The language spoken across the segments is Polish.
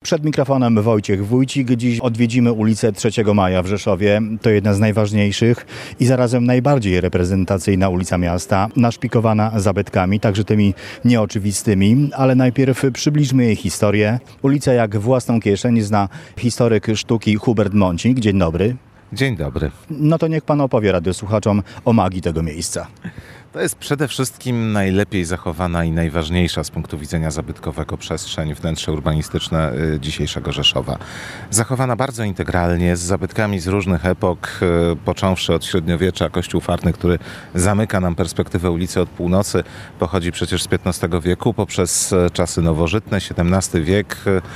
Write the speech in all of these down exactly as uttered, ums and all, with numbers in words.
Przed mikrofonem Wojciech Wójcik. Dziś odwiedzimy ulicę trzeciego Maja w Rzeszowie. To jedna z najważniejszych i zarazem najbardziej reprezentacyjna ulica miasta, naszpikowana zabytkami, także tymi nieoczywistymi, ale najpierw przybliżmy jej historię. Ulica jak własną kieszeń zna historyk sztuki Hubert Mącik. Dzień dobry. Dzień dobry. No to niech pan opowie radiosłuchaczom o magii tego miejsca. To jest przede wszystkim najlepiej zachowana i najważniejsza z punktu widzenia zabytkowego przestrzeń, wnętrze urbanistyczne dzisiejszego Rzeszowa. Zachowana bardzo integralnie, z zabytkami z różnych epok, począwszy od średniowiecza, kościół farny, który zamyka nam perspektywę ulicy od północy, pochodzi przecież z piętnastego wieku, poprzez czasy nowożytne, siedemnasty wiek,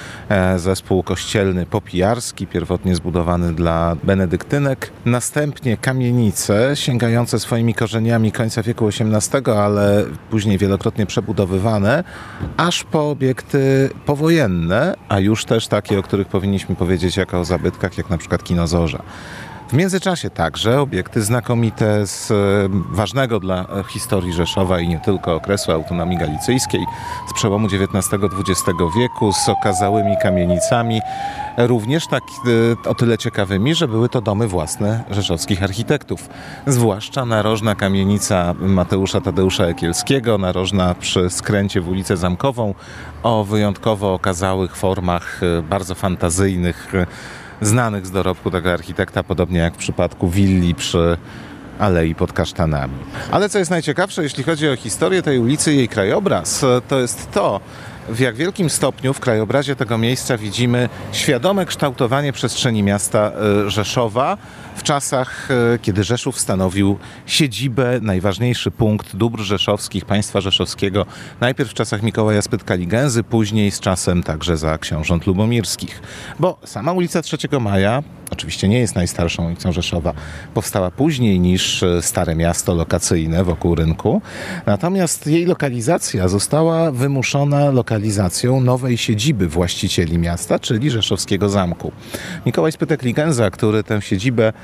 zespół kościelny popijarski, pierwotnie zbudowany dla benedyktynek, następnie kamienice sięgające swoimi korzeniami końca wieku osiemnastego, ale później wielokrotnie przebudowywane, aż po obiekty powojenne, a już też takie, o których powinniśmy powiedzieć jako o zabytkach, jak na przykład kino Zorza. W międzyczasie także obiekty znakomite z ważnego dla historii Rzeszowa i nie tylko okresu autonomii galicyjskiej, z przełomu dziewiętnastego dwudziestego wieku, z okazałymi kamienicami, również tak o tyle ciekawymi, że były to domy własne rzeszowskich architektów. Zwłaszcza narożna kamienica Mateusza Tadeusza Ekielskiego, narożna przy skręcie w ulicę Zamkową, o wyjątkowo okazałych formach, bardzo fantazyjnych, znanych z dorobku tego architekta, podobnie jak w przypadku willi przy Alei pod Kasztanami. Ale co jest najciekawsze, jeśli chodzi o historię tej ulicy i jej krajobraz, to jest to, w jak wielkim stopniu w krajobrazie tego miejsca widzimy świadome kształtowanie przestrzeni miasta Rzeszowa w czasach, kiedy Rzeszów stanowił siedzibę, najważniejszy punkt dóbr rzeszowskich, państwa rzeszowskiego, najpierw w czasach Mikołaja Spytka-Ligęzy, później z czasem także za książąt lubomirskich. Bo sama ulica trzeciego Maja oczywiście nie jest najstarszą ulicą Rzeszowa, powstała później niż Stare Miasto lokacyjne wokół rynku, natomiast jej lokalizacja została wymuszona lokalizacją nowej siedziby właścicieli miasta, czyli Rzeszowskiego Zamku. Mikołaj Spytek-Ligenza, który tę siedzibę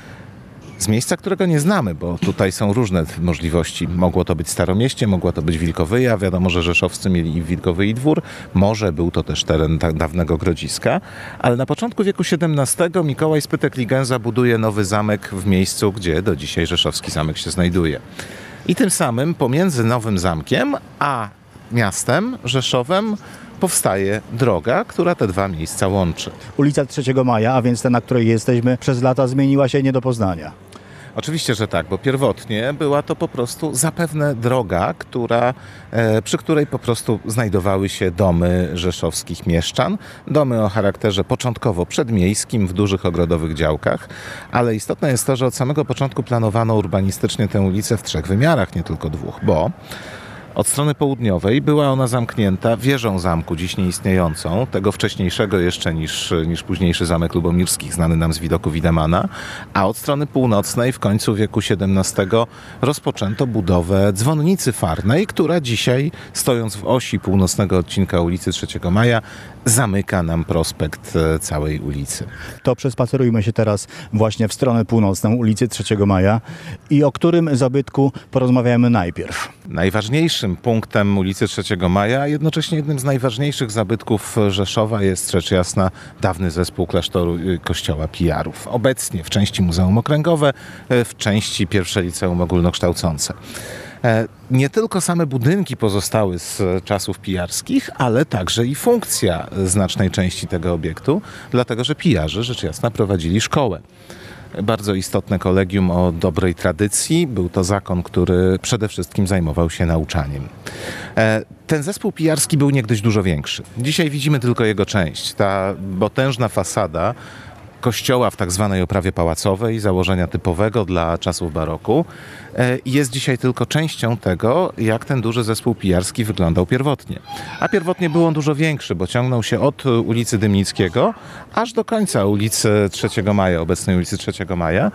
z miejsca, którego nie znamy, bo tutaj są różne możliwości. Mogło to być Staromieście, mogło to być Wilkowyja. Wiadomo, że rzeszowscy mieli i Wilkowyi dwór. Może był to też teren dawnego Grodziska. Ale na początku wieku siedemnastego Mikołaj Spytek-Ligenza buduje nowy zamek w miejscu, gdzie do dzisiaj Rzeszowski Zamek się znajduje. I tym samym pomiędzy nowym zamkiem a miastem Rzeszowem powstaje droga, która te dwa miejsca łączy. Ulica trzeciego Maja, a więc ta, na której jesteśmy, przez lata zmieniła się nie do poznania. Oczywiście, że tak, bo pierwotnie była to po prostu zapewne droga, która, e, przy której po prostu znajdowały się domy rzeszowskich mieszczan. Domy o charakterze początkowo przedmiejskim, w dużych ogrodowych działkach, ale istotne jest to, że od samego początku planowano urbanistycznie tę ulicę w trzech wymiarach, nie tylko dwóch, bo od strony południowej była ona zamknięta wieżą zamku, dziś nieistniejącą, tego wcześniejszego jeszcze niż, niż późniejszy Zamek Lubomirskich, znany nam z widoku Widemana, a od strony północnej w końcu wieku siedemnastego rozpoczęto budowę dzwonnicy farnej, która dzisiaj, stojąc w osi północnego odcinka ulicy trzeciego Maja, zamyka nam prospekt całej ulicy. To przespacerujmy się teraz właśnie w stronę północną ulicy trzeciego Maja i o którym zabytku porozmawiamy najpierw. Najważniejszym punktem ulicy trzeciego Maja, a jednocześnie jednym z najważniejszych zabytków Rzeszowa jest rzecz jasna dawny zespół klasztoru kościoła Pijarów. Obecnie w części Muzeum Okręgowe, w części pierwsze liceum ogólnokształcące. Nie tylko same budynki pozostały z czasów pijarskich, ale także i funkcja znacznej części tego obiektu, dlatego że pijarzy rzecz jasna prowadzili szkołę. Bardzo istotne kolegium o dobrej tradycji. Był to zakon, który przede wszystkim zajmował się nauczaniem. Ten zespół pijarski był niegdyś dużo większy. Dzisiaj widzimy tylko jego część. Ta potężna fasada kościoła w tak zwanej oprawie pałacowej, założenia typowego dla czasów baroku, jest dzisiaj tylko częścią tego, jak ten duży zespół pijarski wyglądał pierwotnie. A pierwotnie był on dużo większy, bo ciągnął się od ulicy Dymnickiego aż do końca ulicy trzeciego Maja, obecnej ulicy trzeciego Maja.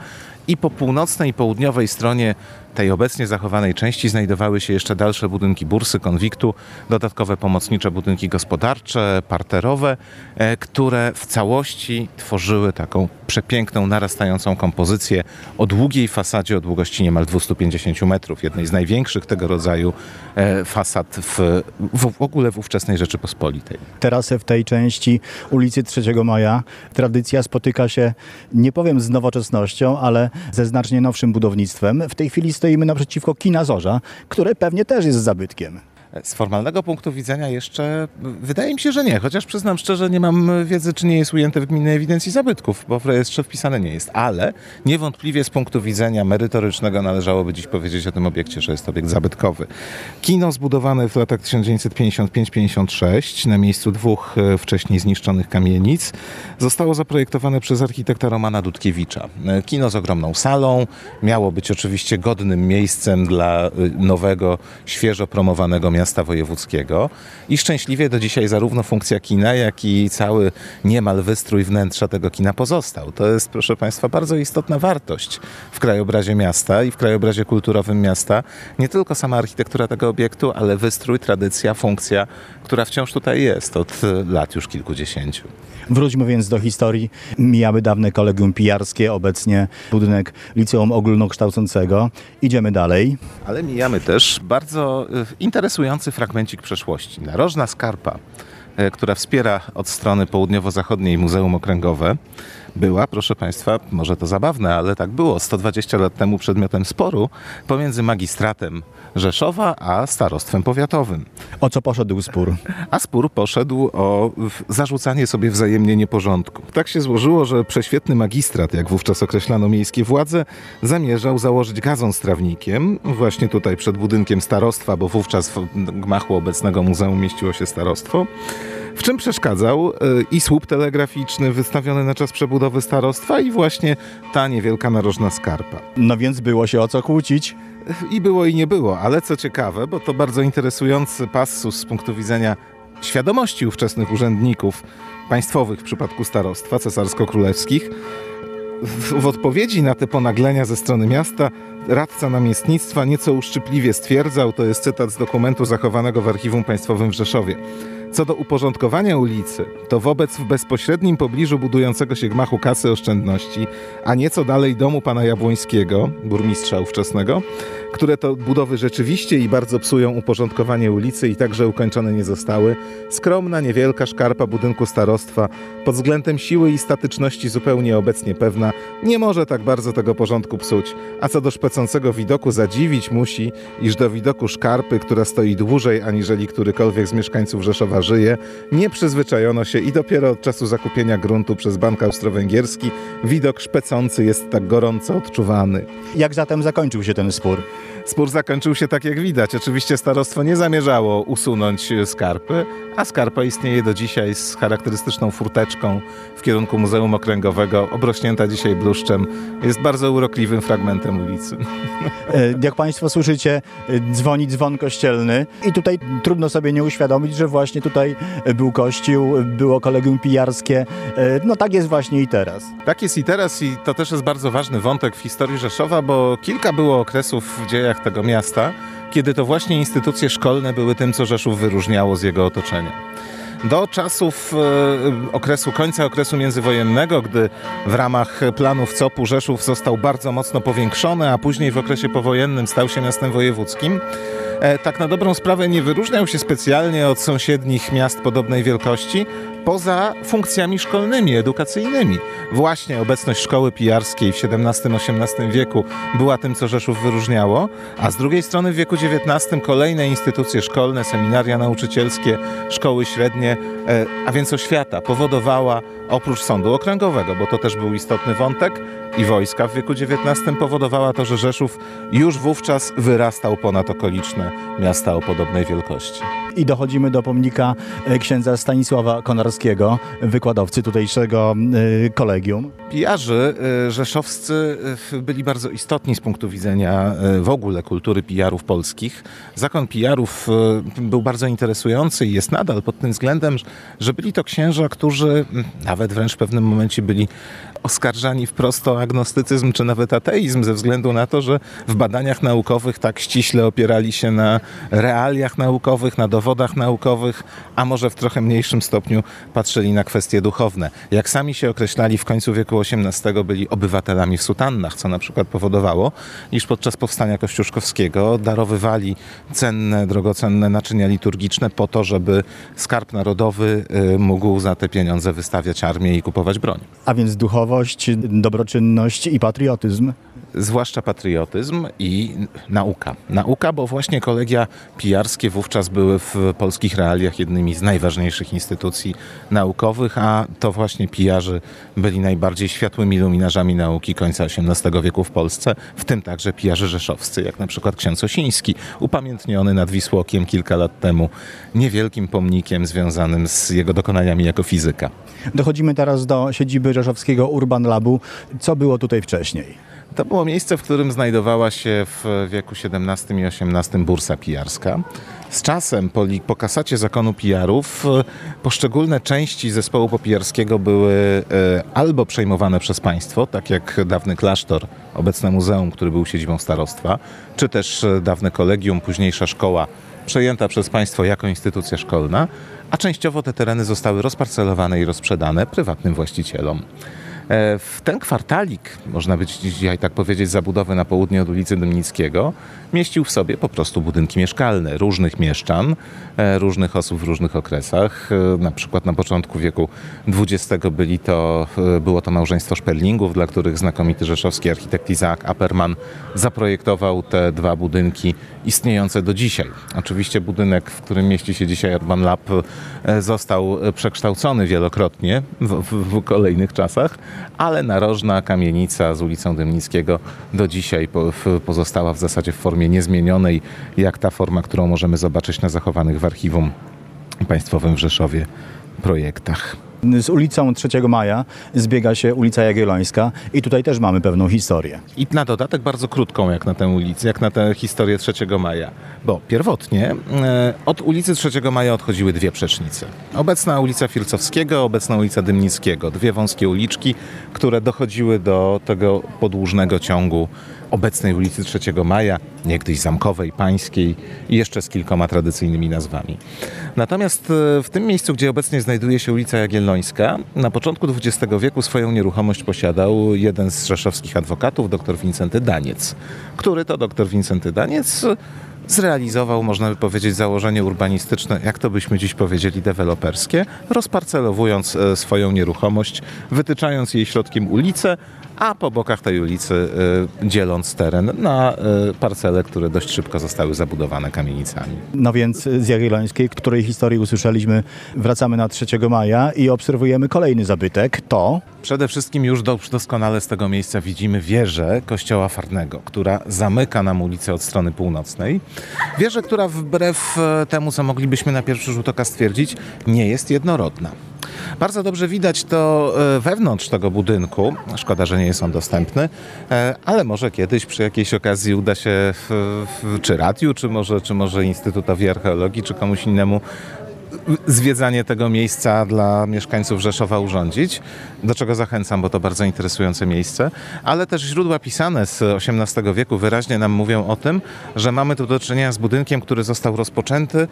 i po północnej i południowej stronie tej obecnie zachowanej części znajdowały się jeszcze dalsze budynki bursy, konwiktu, dodatkowe pomocnicze budynki gospodarcze, parterowe, e, które w całości tworzyły taką przepiękną, narastającą kompozycję o długiej fasadzie o długości niemal dwieście pięćdziesiąt metrów, jednej z największych tego rodzaju e, fasad w, w, w ogóle w ówczesnej Rzeczypospolitej. Teraz w tej części ulicy trzeciego Maja tradycja spotyka się, nie powiem z nowoczesnością, ale ze znacznie nowszym budownictwem. W tej chwili stoimy naprzeciwko kina Zorza, które pewnie też jest zabytkiem. Z formalnego punktu widzenia jeszcze wydaje mi się, że nie, chociaż przyznam szczerze, nie mam wiedzy, czy nie jest ujęte w gminnej ewidencji zabytków, bo w rejestrze wpisane nie jest, ale niewątpliwie z punktu widzenia merytorycznego należałoby dziś powiedzieć o tym obiekcie, że jest obiekt zabytkowy. Kino zbudowane w latach tysiąc dziewięćset pięćdziesiąt pięć pięćdziesiąt sześć na miejscu dwóch wcześniej zniszczonych kamienic zostało zaprojektowane przez architekta Romana Dudkiewicza. Kino z ogromną salą miało być oczywiście godnym miejscem dla nowego, świeżo promowanego miasta miasta wojewódzkiego i szczęśliwie do dzisiaj zarówno funkcja kina, jak i cały niemal wystrój wnętrza tego kina pozostał. To jest, proszę Państwa, bardzo istotna wartość w krajobrazie miasta i w krajobrazie kulturowym miasta. Nie tylko sama architektura tego obiektu, ale wystrój, tradycja, funkcja, która wciąż tutaj jest od lat już kilkudziesięciu. Wróćmy więc do historii. Mijamy dawne kolegium pijarskie, obecnie budynek liceum ogólnokształcącego. Idziemy dalej. Ale mijamy też bardzo interesujący fragmencik przeszłości. Narożna skarpa, która wspiera od strony południowo-zachodniej Muzeum Okręgowe, była, proszę Państwa, może to zabawne, ale tak było, sto dwadzieścia lat temu przedmiotem sporu pomiędzy magistratem Rzeszowa a starostwem powiatowym. O co poszedł spór? A spór poszedł o zarzucanie sobie wzajemnie nieporządku. Tak się złożyło, że prześwietny magistrat, jak wówczas określano miejskie władze, zamierzał założyć gazon z trawnikiem właśnie tutaj przed budynkiem starostwa, bo wówczas w gmachu obecnego muzeum mieściło się starostwo. W czym przeszkadzał i słup telegraficzny wystawiony na czas przebudowy starostwa i właśnie ta niewielka narożna skarpa. No więc było się o co kłócić. I było i nie było, ale co ciekawe, bo to bardzo interesujący passus z punktu widzenia świadomości ówczesnych urzędników państwowych w przypadku starostwa cesarsko-królewskich, w, w odpowiedzi na te ponaglenia ze strony miasta radca namiestnictwa nieco uszczypliwie stwierdzał, to jest cytat z dokumentu zachowanego w Archiwum Państwowym w Rzeszowie: co do uporządkowania ulicy, to wobec w bezpośrednim pobliżu budującego się gmachu Kasy Oszczędności, a nieco dalej domu pana Jabłońskiego, burmistrza ówczesnego, które to budowy rzeczywiście i bardzo psują uporządkowanie ulicy i także ukończone nie zostały, skromna, niewielka szkarpa budynku starostwa, pod względem siły i statyczności zupełnie obecnie pewna, nie może tak bardzo tego porządku psuć, a co do szpecącego widoku zadziwić musi, iż do widoku szkarpy, która stoi dłużej aniżeli którykolwiek z mieszkańców Rzeszowa żyje, nie przyzwyczajono się i dopiero od czasu zakupienia gruntu przez Bank Austro-Węgierski widok szpecący jest tak gorąco odczuwany. Jak zatem zakończył się ten spór? Spór zakończył się tak, jak widać. Oczywiście starostwo nie zamierzało usunąć skarpy, a skarpa istnieje do dzisiaj z charakterystyczną furteczką w kierunku Muzeum Okręgowego, obrośnięta dzisiaj bluszczem. Jest bardzo urokliwym fragmentem ulicy. Jak Państwo słyszycie, dzwoni dzwon kościelny i tutaj trudno sobie nie uświadomić, że właśnie tutaj był kościół, było kolegium pijarskie. No tak jest właśnie i teraz. Tak jest i teraz i to też jest bardzo ważny wątek w historii Rzeszowa, bo kilka było okresów w dziejach tego miasta, kiedy to właśnie instytucje szkolne były tym, co Rzeszów wyróżniało z jego otoczenia. Do czasów e, okresu, końca okresu międzywojennego, gdy w ramach planów C O P-u Rzeszów został bardzo mocno powiększony, a później w okresie powojennym stał się miastem wojewódzkim, e, tak na dobrą sprawę nie wyróżniał się specjalnie od sąsiednich miast podobnej wielkości, poza funkcjami szkolnymi, edukacyjnymi. Właśnie obecność szkoły pijarskiej w siedemnastym osiemnastym wieku była tym, co Rzeszów wyróżniało, a z drugiej strony w wieku dziewiętnastym kolejne instytucje szkolne, seminaria nauczycielskie, szkoły średnie, a więc oświata powodowała, oprócz sądu okręgowego, bo to też był istotny wątek, i wojska w wieku dziewiętnastym powodowała to, że Rzeszów już wówczas wyrastał ponad okoliczne miasta o podobnej wielkości. I dochodzimy do pomnika księdza Stanisława Konarskiego, wykładowcy tutejszego kolegium. Pijarzy rzeszowscy byli bardzo istotni z punktu widzenia w ogóle kultury pijarów polskich. Zakon pijarów był bardzo interesujący i jest nadal pod tym względem, względem, że byli to księża, którzy nawet wręcz w pewnym momencie byli oskarżani wprost o agnostycyzm czy nawet ateizm ze względu na to, że w badaniach naukowych tak ściśle opierali się na realiach naukowych, na dowodach naukowych, a może w trochę mniejszym stopniu patrzyli na kwestie duchowne. Jak sami się określali, w końcu wieku osiemnastego byli obywatelami w sutannach, co na przykład powodowało, iż podczas powstania kościuszkowskiego darowywali cenne, drogocenne naczynia liturgiczne po to, żeby skarb narodowy mógł za te pieniądze wystawiać armię i kupować broń. A więc duchowość, dobroczynność i patriotyzm. Zwłaszcza patriotyzm i nauka. Nauka, bo właśnie kolegia pijarskie wówczas były w polskich realiach jednymi z najważniejszych instytucji naukowych, a to właśnie pijarzy byli najbardziej światłymi luminarzami nauki końca osiemnastego wieku w Polsce, w tym także pijarzy rzeszowscy, jak na przykład ksiądz Osiński, upamiętniony nad Wisłokiem kilka lat temu niewielkim pomnikiem związanym z jego dokonaniami jako fizyka. Dochodzimy teraz do siedziby rzeszowskiego Urban Labu. Co było tutaj wcześniej? To było miejsce, w którym znajdowała się w wieku siedemnastym i osiemnastym bursa pijarska. Z czasem, po, po kasacie zakonu pijarów, poszczególne części zespołu popijarskiego były e, albo przejmowane przez państwo, tak jak dawny klasztor, obecne muzeum, który był siedzibą starostwa, czy też dawne kolegium, późniejsza szkoła, przejęta przez państwo jako instytucja szkolna, a częściowo te tereny zostały rozparcelowane i rozprzedane prywatnym właścicielom. W ten kwartalik, można by dzisiaj tak powiedzieć, zabudowy na południe od ulicy Dymnickiego, mieścił w sobie po prostu budynki mieszkalne różnych mieszczan, różnych osób w różnych okresach. Na przykład na początku wieku dwudziestego byli to, było to małżeństwo Szperlingów, dla których znakomity rzeszowski architekt Izaak Aperman zaprojektował te dwa budynki istniejące do dzisiaj. Oczywiście budynek, w którym mieści się dzisiaj Urban Lab, został przekształcony wielokrotnie w, w, w kolejnych czasach, ale narożna kamienica z ulicą Dymnickiego do dzisiaj po, w, pozostała w zasadzie w formie niezmienionej, jak ta forma, którą możemy zobaczyć na zachowanych w Archiwum Państwowym w Rzeszowie projektach. Z ulicą trzeciego Maja zbiega się ulica Jagiellońska i tutaj też mamy pewną historię. I na dodatek bardzo krótką jak na tę ulicę, jak na tę historię trzeciego Maja. Bo pierwotnie e, od ulicy trzeciego Maja odchodziły dwie przecznice. Obecna ulica Fircowskiego, obecna ulica Dymnickiego. Dwie wąskie uliczki, które dochodziły do tego podłużnego ciągu obecnej ulicy trzeciego Maja, niegdyś Zamkowej, Pańskiej i jeszcze z kilkoma tradycyjnymi nazwami. Natomiast w tym miejscu, gdzie obecnie znajduje się ulica Jagiellońska, na początku dwudziestego wieku swoją nieruchomość posiadał jeden z rzeszowskich adwokatów, dr Wincenty Daniec, który to dr Wincenty Daniec zrealizował, można by powiedzieć, założenie urbanistyczne, jak to byśmy dziś powiedzieli, deweloperskie, rozparcelowując swoją nieruchomość, wytyczając jej środkiem ulicę, a po bokach tej ulicy y, dzieląc teren na y, parcele, które dość szybko zostały zabudowane kamienicami. No więc z Jagiellońskiej, której historii usłyszeliśmy, wracamy na trzeciego Maja i obserwujemy kolejny zabytek. To przede wszystkim już do, doskonale z tego miejsca widzimy wieżę kościoła Farnego, która zamyka nam ulicę od strony północnej. Wieżę, która wbrew temu, co moglibyśmy na pierwszy rzut oka stwierdzić, nie jest jednorodna. Bardzo dobrze widać to wewnątrz tego budynku. Szkoda, że nie jest on dostępny, ale może kiedyś przy jakiejś okazji uda się w, w, czy radiu, czy może, czy może Instytutowi Archeologii, czy komuś innemu zwiedzanie tego miejsca dla mieszkańców Rzeszowa urządzić, do czego zachęcam, bo to bardzo interesujące miejsce, ale też źródła pisane z osiemnastego wieku wyraźnie nam mówią o tym, że mamy tu do czynienia z budynkiem, który został rozpoczęty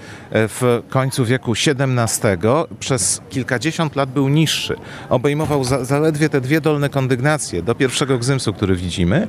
w końcu wieku siedemnastego. Przez kilkadziesiąt lat był niższy. Obejmował za, zaledwie te dwie dolne kondygnacje do pierwszego gzymsu, który widzimy.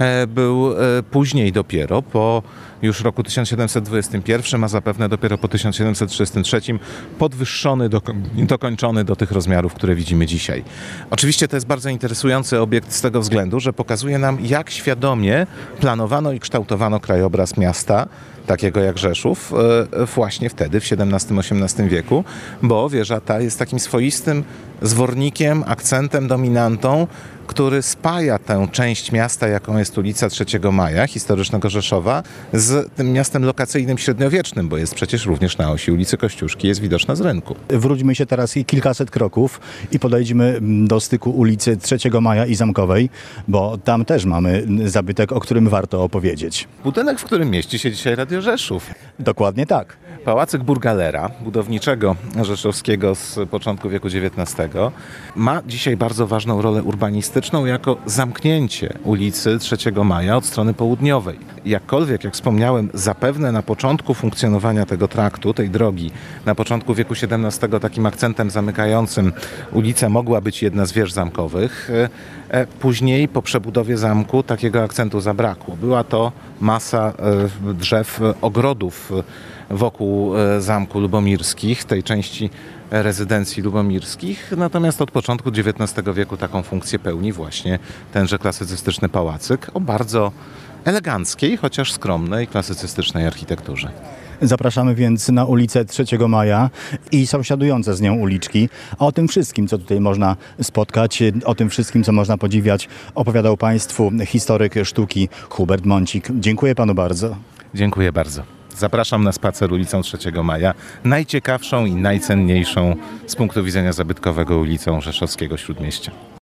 Był później dopiero, po już roku tysiąc siedemset dwudziestym pierwszym, a zapewne dopiero po tysiąc siedemset trzydziestym trzecim podwyższony, do, dokończony do tych rozmiarów, które widzimy dzisiaj. Oczywiście to jest bardzo interesujący obiekt z tego względu, że pokazuje nam, jak świadomie planowano i kształtowano krajobraz miasta, takiego jak Rzeszów, właśnie wtedy, w siedemnastym osiemnastym wieku, bo wieża ta jest takim swoistym zwornikiem, akcentem, dominantą, który spaja tę część miasta, jaką jest ulica trzeciego Maja, historycznego Rzeszowa, z tym miastem lokacyjnym średniowiecznym, bo jest przecież również na osi ulicy Kościuszki, jest widoczna z rynku. Wróćmy się teraz i kilkaset kroków i podejdźmy do styku ulicy trzeciego Maja i Zamkowej, bo tam też mamy zabytek, o którym warto opowiedzieć. Budynek, w którym mieści się dzisiaj Radio Rzeszów. Dokładnie tak. Pałacyk Burgalera, budowniczego rzeszowskiego z początku wieku dziewiętnastego, ma dzisiaj bardzo ważną rolę urbanistyczną jako zamknięcie ulicy trzeciego Maja od strony południowej. Jakkolwiek, jak wspomniałem, zapewne na początku funkcjonowania tego traktu, tej drogi, na początku wieku siedemnastego takim akcentem zamykającym ulicę mogła być jedna z wież zamkowych. Później po przebudowie zamku takiego akcentu zabrakło. Była to masa drzew, ogrodów wokół zamku lubomirskich, tej części rezydencji lubomirskich. Natomiast od początku dziewiętnastego wieku taką funkcję pełni właśnie tenże klasycystyczny pałacyk o bardzo eleganckiej, chociaż skromnej, klasycystycznej architekturze. Zapraszamy więc na ulicę trzeciego Maja i sąsiadujące z nią uliczki. A o tym wszystkim, co tutaj można spotkać, o tym wszystkim, co można podziwiać, opowiadał Państwu historyk sztuki Hubert Mącik. Dziękuję Panu bardzo. Dziękuję bardzo. Zapraszam na spacer ulicą trzeciego Maja, najciekawszą i najcenniejszą z punktu widzenia zabytkowego ulicą Rzeszowskiego Śródmieścia.